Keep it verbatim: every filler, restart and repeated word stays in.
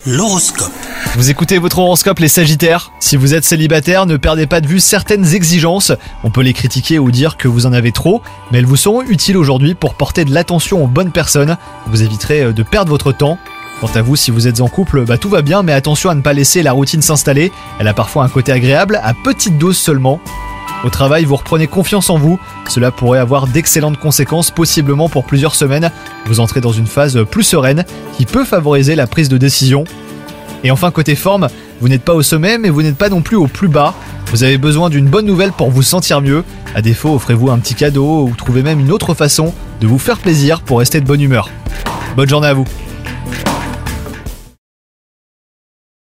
L'horoscope. Vous écoutez votre horoscope les Sagittaires. Si vous êtes célibataire, ne perdez pas de vue certaines exigences. On peut les critiquer ou dire que vous en avez trop, mais elles vous seront utiles aujourd'hui pour porter de l'attention aux bonnes personnes. Vous éviterez de perdre votre temps. Quant à vous, si vous êtes en couple, bah tout va bien, mais attention à ne pas laisser la routine s'installer. Elle a parfois un côté agréable, à petite dose seulement. Au travail, vous reprenez confiance en vous. Cela pourrait avoir d'excellentes conséquences, possiblement pour plusieurs semaines. Vous entrez dans une phase plus sereine qui peut favoriser la prise de décision. Et enfin, côté forme, vous n'êtes pas au sommet, mais vous n'êtes pas non plus au plus bas. Vous avez besoin d'une bonne nouvelle pour vous sentir mieux. À défaut, offrez-vous un petit cadeau ou trouvez même une autre façon de vous faire plaisir pour rester de bonne humeur. Bonne journée à vous.